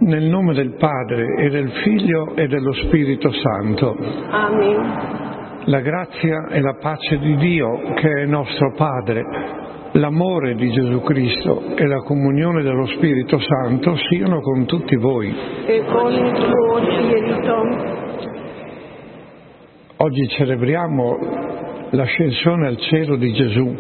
Nel nome del Padre e del Figlio e dello Spirito Santo. Amen. La grazia e la pace di Dio, che è nostro Padre, l'amore di Gesù Cristo e la comunione dello Spirito Santo siano con tutti voi. E con il tuo spirito. Oggi celebriamo l'ascensione al cielo di Gesù.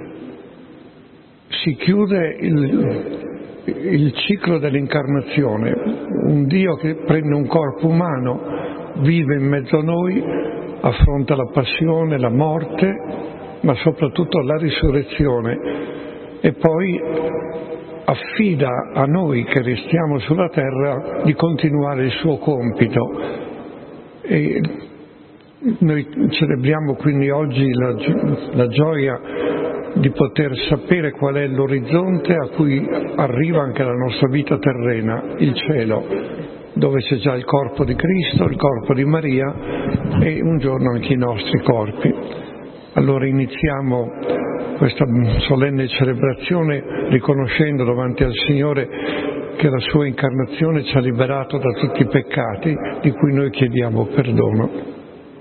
Si chiude il ciclo dell'incarnazione, un Dio che prende un corpo umano, vive in mezzo a noi, affronta la passione, la morte, ma soprattutto la risurrezione, e poi affida a noi che restiamo sulla terra di continuare il suo compito. E noi celebriamo quindi oggi la gioia di poter sapere qual è l'orizzonte a cui arriva anche la nostra vita terrena, il cielo, dove c'è già il corpo di Cristo, il corpo di Maria e un giorno anche i nostri corpi. Allora iniziamo questa solenne celebrazione riconoscendo davanti al Signore che la sua incarnazione ci ha liberato da tutti i peccati di cui noi chiediamo perdono.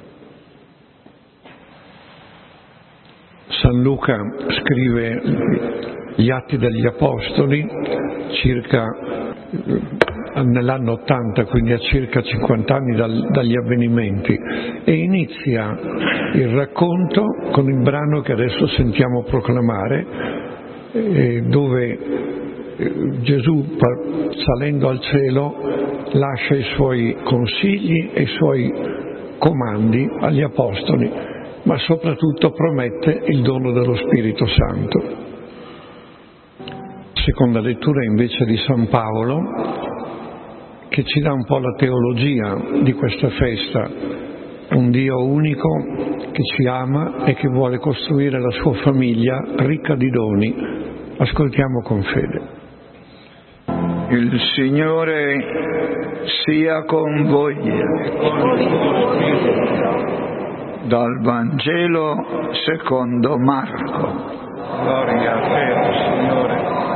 San Luca scrive gli Atti degli Apostoli circa nell'anno 80, quindi a circa 50 anni dagli avvenimenti, e inizia il racconto con il brano che adesso sentiamo proclamare, dove Gesù, salendo al cielo, lascia i suoi consigli e i suoi comandi agli Apostoli, ma soprattutto promette il dono dello Spirito Santo. Seconda lettura invece di San Paolo, che ci dà un po' la teologia di questa festa, un Dio unico che ci ama e che vuole costruire la sua famiglia ricca di doni. Ascoltiamo con fede. Il Signore sia con voi. Dal Vangelo secondo Marco. Gloria a te, Signore.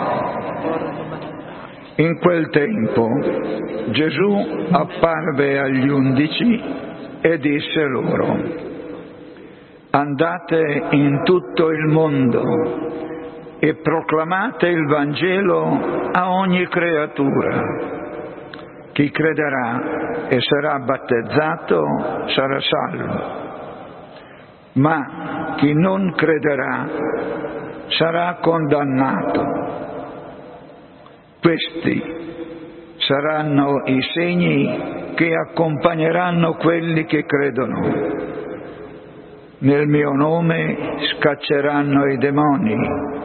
In quel tempo Gesù apparve agli 11 e disse loro: andate in tutto il mondo e proclamate il Vangelo a ogni creatura. Chi crederà e sarà battezzato sarà salvo, ma chi non crederà sarà condannato. Questi saranno i segni che accompagneranno quelli che credono. Nel mio nome scacceranno i demoni,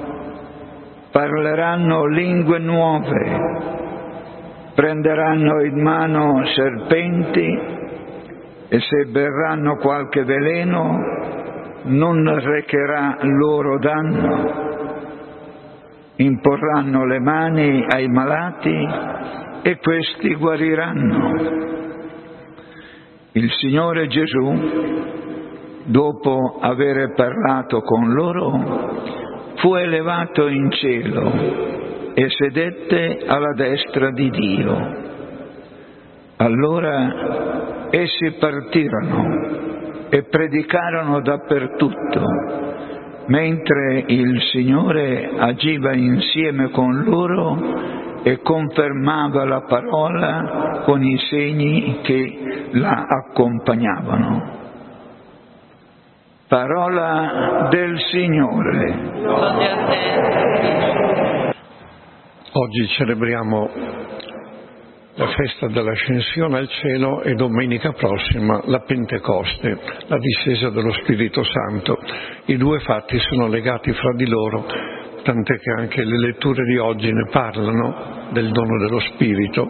parleranno lingue nuove, prenderanno in mano serpenti e se berranno qualche veleno non recherà loro danno. Imporranno le mani ai malati e questi guariranno. Il Signore Gesù, dopo avere parlato con loro, fu elevato in cielo e sedette alla destra di Dio. Allora essi partirono e predicarono dappertutto, mentre il Signore agiva insieme con loro e confermava la parola con i segni che la accompagnavano. Parola del Signore. Oggi celebriamo la festa dell'ascensione al cielo e domenica prossima la Pentecoste, la discesa dello Spirito Santo. I due fatti sono legati fra di loro, tant'è che anche le letture di oggi ne parlano del dono dello Spirito.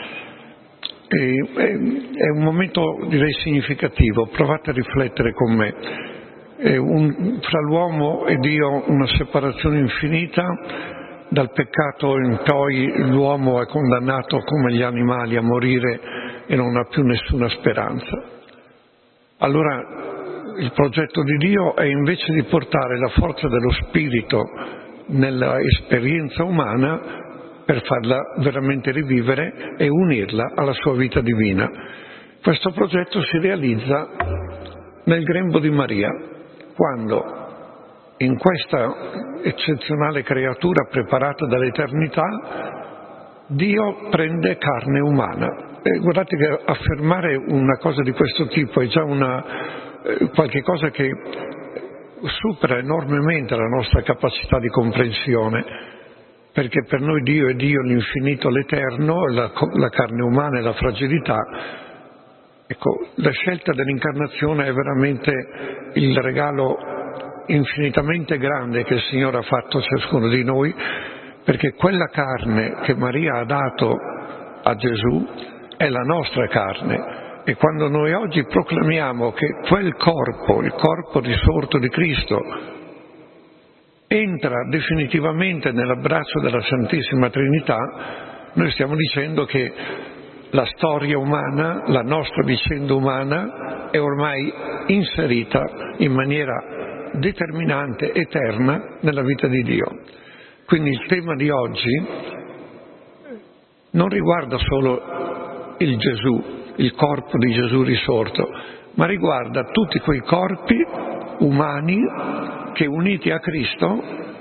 È un momento, direi, significativo. Provate a riflettere con me. Fra l'uomo e Dio una separazione infinita. Dal peccato in poi l'uomo è condannato come gli animali a morire e non ha più nessuna speranza. Allora il progetto di Dio è, invece di portare la forza dello Spirito nella esperienza umana, per farla veramente rivivere e unirla alla sua vita divina. Questo progetto si realizza nel grembo di Maria, quando in questa eccezionale creatura preparata dall'eternità Dio prende carne umana. E guardate che affermare una cosa di questo tipo è già qualche cosa che supera enormemente la nostra capacità di comprensione, perché per noi Dio è Dio, l'infinito, l'eterno, la carne umana e la fragilità. Ecco, la scelta dell'incarnazione è veramente il regalo infinitamente grande che il Signore ha fatto a ciascuno di noi, perché quella carne che Maria ha dato a Gesù è la nostra carne. E quando noi oggi proclamiamo che quel corpo, il corpo risorto di Cristo, entra definitivamente nell'abbraccio della Santissima Trinità, noi stiamo dicendo che la storia umana, la nostra vicenda umana, è ormai inserita in maniera determinante, eterna, nella vita di Dio. Quindi il tema di oggi non riguarda solo il Gesù, il corpo di Gesù risorto, ma riguarda tutti quei corpi umani che uniti a Cristo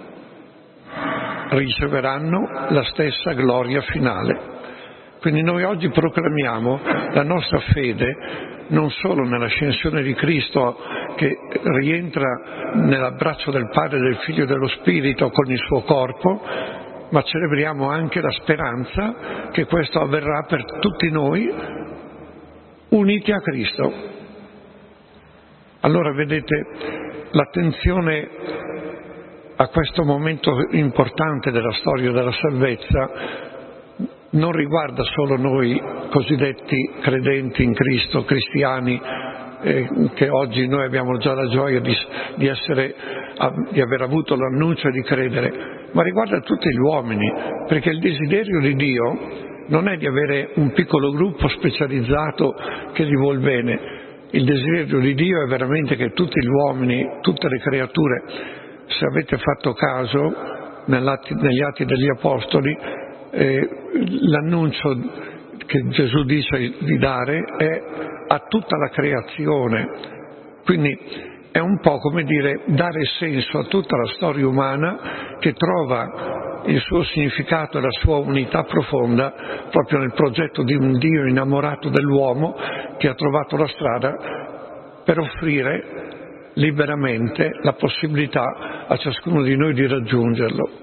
riceveranno la stessa gloria finale. Quindi noi oggi proclamiamo la nostra fede non solo nell'ascensione di Cristo che rientra nell'abbraccio del Padre, del Figlio e dello Spirito con il suo corpo, ma celebriamo anche la speranza che questo avverrà per tutti noi uniti a Cristo. Allora vedete, l'attenzione a questo momento importante della storia della salvezza non riguarda solo noi cosiddetti credenti in Cristo, cristiani, che oggi noi abbiamo già la gioia di aver avuto l'annuncio e di credere, ma riguarda tutti gli uomini, perché il desiderio di Dio non è di avere un piccolo gruppo specializzato che gli vuol bene. Il desiderio di Dio è veramente che tutti gli uomini, tutte le creature, se avete fatto caso negli Atti degli Apostoli, l'annuncio che Gesù dice di dare è a tutta la creazione, quindi è un po' come dire dare senso a tutta la storia umana che trova il suo significato e la sua unità profonda proprio nel progetto di un Dio innamorato dell'uomo che ha trovato la strada per offrire liberamente la possibilità a ciascuno di noi di raggiungerlo.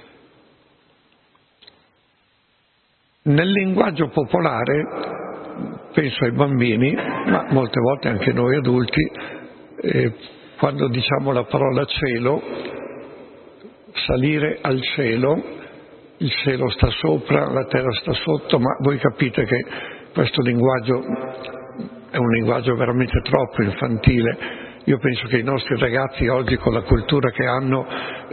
Nel linguaggio popolare, penso ai bambini, ma molte volte anche noi adulti, quando diciamo la parola cielo, salire al cielo, il cielo sta sopra, la terra sta sotto, ma voi capite che questo linguaggio è un linguaggio veramente troppo infantile. Io penso che i nostri ragazzi oggi, con la cultura che hanno,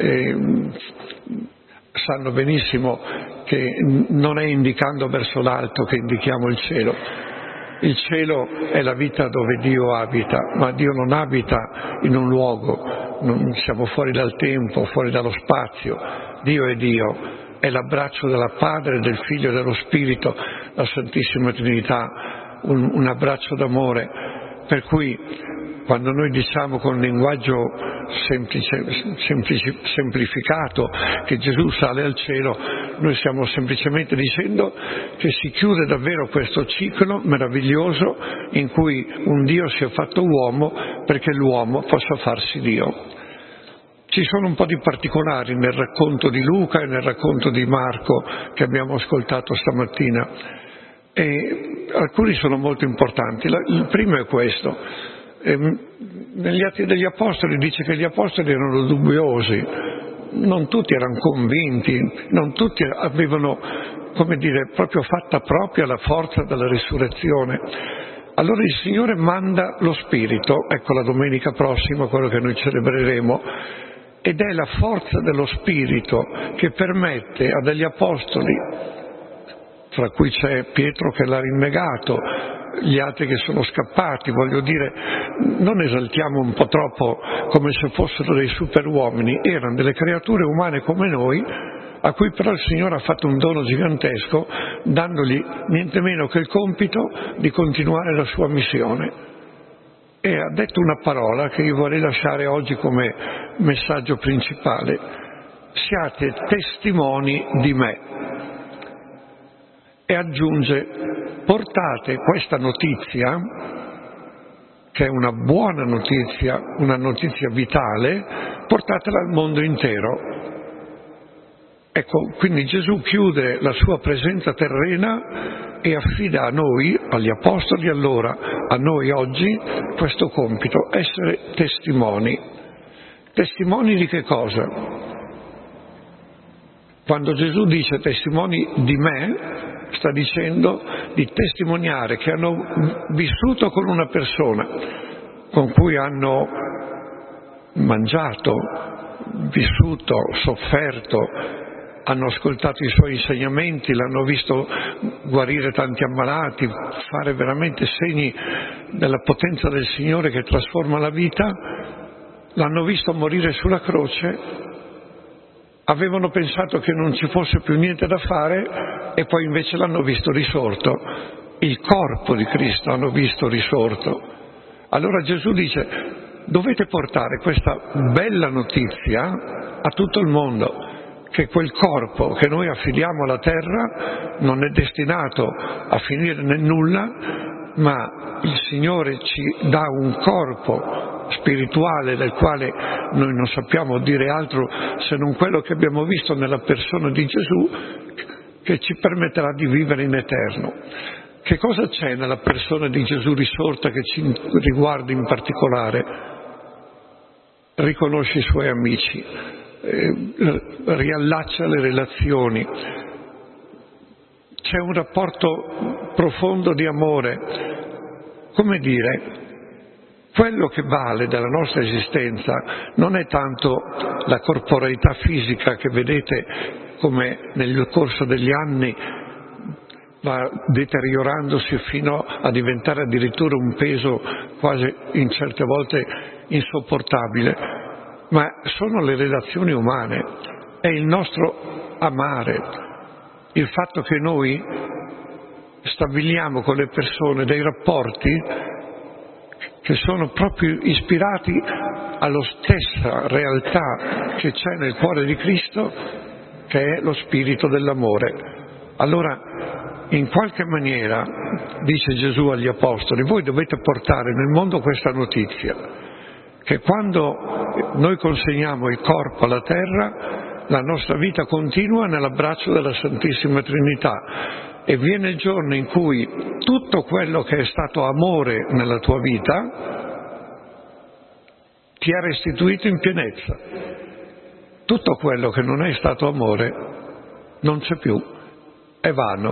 sanno benissimo che non è indicando verso l'alto che indichiamo il cielo. Il cielo è la vita dove Dio abita, ma Dio non abita in un luogo, non siamo fuori dal tempo, fuori dallo spazio. Dio è Dio, è l'abbraccio del Padre, del Figlio e dello Spirito, la Santissima Trinità, un abbraccio d'amore, per cui quando noi diciamo con un linguaggio semplificato che Gesù sale al cielo, noi stiamo semplicemente dicendo che si chiude davvero questo ciclo meraviglioso in cui un Dio si è fatto uomo perché l'uomo possa farsi Dio. Ci sono un po' di particolari nel racconto di Luca e nel racconto di Marco che abbiamo ascoltato stamattina, e alcuni sono molto importanti. Il primo è questo. Negli Atti degli Apostoli dice che gli Apostoli erano dubbiosi, non tutti erano convinti, non tutti avevano, come dire, proprio fatta propria la forza della risurrezione. Allora il Signore manda lo Spirito, ecco la domenica prossima quello che noi celebreremo, ed è la forza dello Spirito che permette a degli Apostoli, tra cui c'è Pietro che l'ha rinnegato, gli altri che sono scappati, voglio dire, non esaltiamo un po' troppo come se fossero dei superuomini, erano delle creature umane come noi, a cui però il Signore ha fatto un dono gigantesco, dandogli niente meno che il compito di continuare la sua missione. E ha detto una parola che io vorrei lasciare oggi come messaggio principale: siate testimoni di me. E aggiunge: portate questa notizia, che è una buona notizia, una notizia vitale, portatela al mondo intero. Ecco, quindi Gesù chiude la sua presenza terrena e affida a noi, agli apostoli allora, a noi oggi, questo compito: essere testimoni. Testimoni di che cosa? Quando Gesù dice testimoni di me, sta dicendo di testimoniare che hanno vissuto con una persona, con cui hanno mangiato, vissuto, sofferto, hanno ascoltato i suoi insegnamenti, l'hanno visto guarire tanti ammalati, fare veramente segni della potenza del Signore che trasforma la vita, l'hanno visto morire sulla croce, avevano pensato che non ci fosse più niente da fare e poi invece l'hanno visto risorto, il corpo di Cristo hanno visto risorto. Allora Gesù dice: dovete portare questa bella notizia a tutto il mondo, che quel corpo che noi affidiamo alla terra non è destinato a finire nel nulla, ma il Signore ci dà un corpo spirituale del quale noi non sappiamo dire altro se non quello che abbiamo visto nella persona di Gesù, che ci permetterà di vivere in eterno. Che cosa c'è nella persona di Gesù risorta che ci riguarda in particolare? Riconosce i suoi amici, riallaccia le relazioni, c'è un rapporto profondo di amore. Come dire, quello che vale della nostra esistenza non è tanto la corporeità fisica che vedete come nel corso degli anni va deteriorandosi fino a diventare addirittura un peso quasi in certe volte insopportabile, ma sono le relazioni umane, è il nostro amare, il fatto che noi stabiliamo con le persone dei rapporti che sono proprio ispirati alla stessa realtà che c'è nel cuore di Cristo, che è lo spirito dell'amore. Allora, in qualche maniera, dice Gesù agli apostoli, voi dovete portare nel mondo questa notizia, che quando noi consegniamo il corpo alla terra, la nostra vita continua nell'abbraccio della Santissima Trinità, e viene il giorno in cui tutto quello che è stato amore nella tua vita ti è restituito in pienezza. Tutto quello che non è stato amore non c'è più, è vano.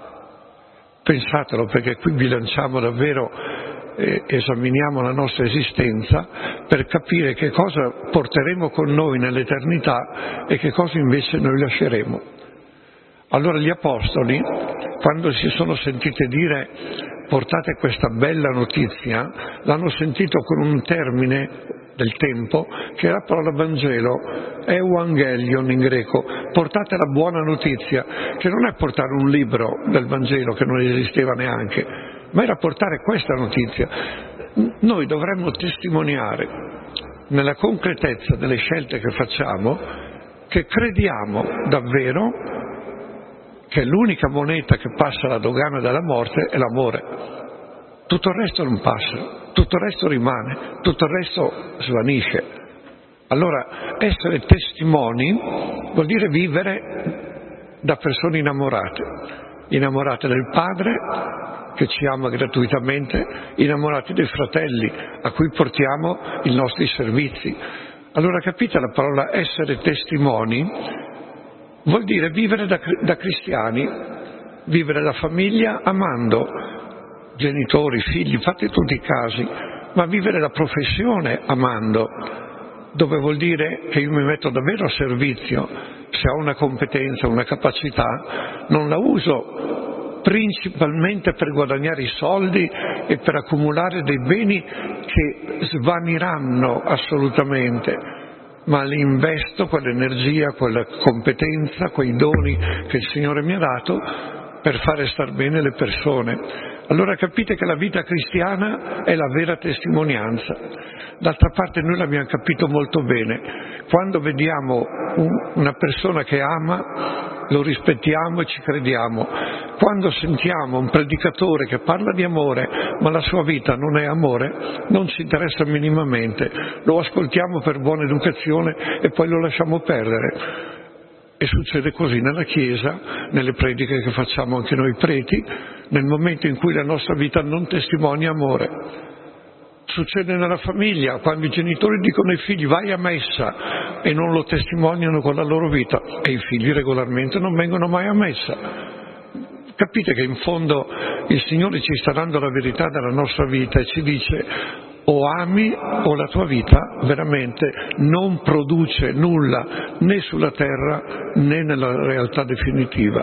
Pensatelo, perché qui bilanciamo davvero, esaminiamo la nostra esistenza per capire che cosa porteremo con noi nell'eternità e che cosa invece noi lasceremo. Allora gli apostoli, quando si sono sentiti dire portate questa bella notizia, l'hanno sentito con un termine del tempo che è la parola Vangelo, Evangelion in greco, portate la buona notizia, che non è portare un libro del Vangelo che non esisteva neanche, ma era portare questa notizia. Noi dovremmo testimoniare nella concretezza delle scelte che facciamo che crediamo davvero che l'unica moneta che passa la dogana della morte è l'amore. Tutto il resto non passa, tutto il resto rimane, tutto il resto svanisce. Allora, essere testimoni vuol dire vivere da persone innamorate del Padre che ci ama gratuitamente, innamorati dei fratelli a cui portiamo i nostri servizi. Allora, capite la parola essere testimoni? Vuol dire vivere da cristiani, vivere la famiglia amando, genitori, figli, fate tutti i casi, ma vivere la professione amando, dove vuol dire che io mi metto davvero a servizio, se ho una competenza, una capacità, non la uso principalmente per guadagnare i soldi e per accumulare dei beni che svaniranno assolutamente, ma li investo quell'energia, quella competenza, quei doni che il Signore mi ha dato per fare star bene le persone. Allora capite che la vita cristiana è la vera testimonianza. D'altra parte noi l'abbiamo capito molto bene. Quando vediamo una persona che ama, lo rispettiamo e ci crediamo. Quando sentiamo un predicatore che parla di amore, ma la sua vita non è amore, non ci interessa minimamente. Lo ascoltiamo per buona educazione e poi lo lasciamo perdere. E succede così nella Chiesa, nelle prediche che facciamo anche noi preti, nel momento in cui la nostra vita non testimonia amore. Succede nella famiglia, quando i genitori dicono ai figli vai a messa e non lo testimoniano con la loro vita, e i figli regolarmente non vengono mai a messa. Capite che in fondo il Signore ci sta dando la verità della nostra vita e ci dice: o ami o la tua vita veramente non produce nulla né sulla terra né nella realtà definitiva.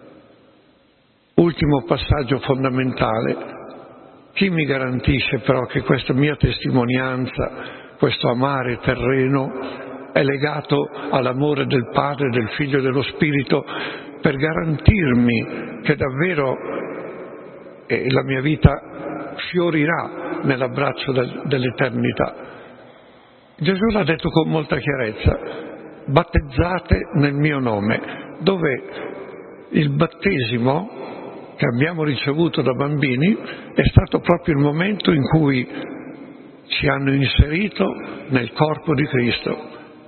Ultimo passaggio fondamentale. Chi mi garantisce però che questa mia testimonianza, questo amare terreno è legato all'amore del Padre, del Figlio e dello Spirito, per garantirmi che davvero la mia vita fiorirà nell'abbraccio dell'eternità? Gesù l'ha detto con molta chiarezza: battezzate nel mio nome, dove il battesimo che abbiamo ricevuto da bambini è stato proprio il momento in cui ci hanno inserito nel corpo di Cristo.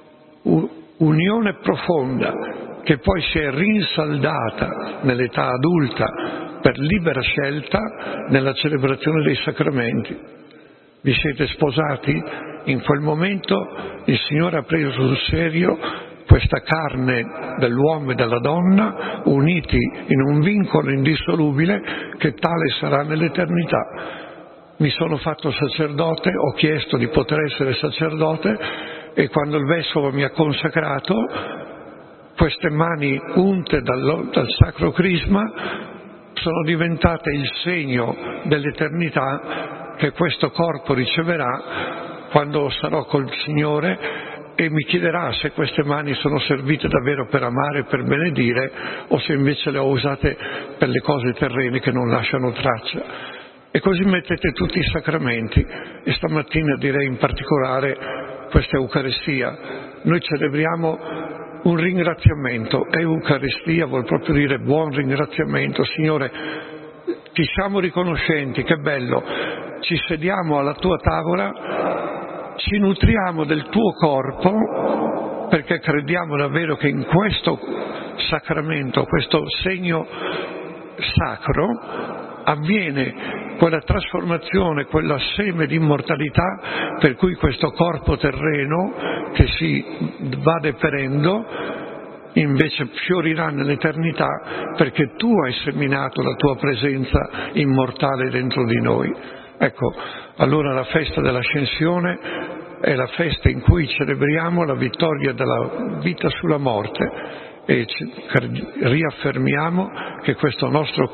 Unione profonda che poi si è rinsaldata nell'età adulta per libera scelta nella celebrazione dei sacramenti. Vi siete sposati? In quel momento il Signore ha preso sul serio questa carne dell'uomo e della donna uniti in un vincolo indissolubile che tale sarà nell'eternità. Mi sono fatto sacerdote, ho chiesto di poter essere sacerdote e quando il vescovo mi ha consacrato, queste mani unte dal Sacro Crisma sono diventate il segno dell'eternità che questo corpo riceverà quando sarò col Signore e mi chiederà se queste mani sono servite davvero per amare e per benedire o se invece le ho usate per le cose terrene che non lasciano traccia. E così mettete tutti i sacramenti e stamattina direi in particolare questa Eucaristia. Noi celebriamo un ringraziamento. Eucaristia vuol proprio dire buon ringraziamento. Signore, ti siamo riconoscenti, che bello, ci sediamo alla tua tavola, ci nutriamo del tuo corpo perché crediamo davvero che in questo sacramento, questo segno sacro, avviene quella trasformazione, quella seme di immortalità per cui questo corpo terreno che si va deperendo invece fiorirà nell'eternità perché tu hai seminato la tua presenza immortale dentro di noi. Ecco, allora la festa dell'Ascensione è la festa in cui celebriamo la vittoria della vita sulla morte e riaffermiamo che questo nostro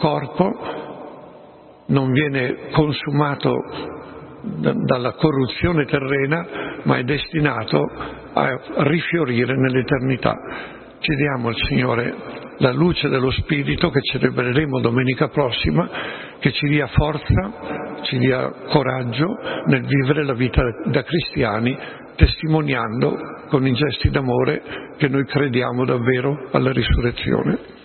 corpo non viene consumato dalla corruzione terrena, ma è destinato a rifiorire nell'eternità. Chiediamo al Signore la luce dello Spirito che celebreremo domenica prossima, che ci dia forza, ci dia coraggio nel vivere la vita da cristiani, testimoniando con i gesti d'amore che noi crediamo davvero alla risurrezione.